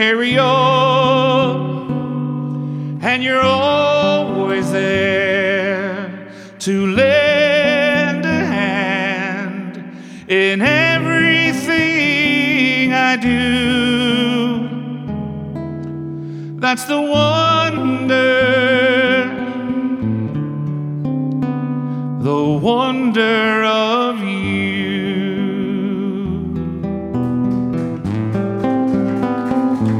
and you're always there to lend a hand in everything I do. That's the wonder of you.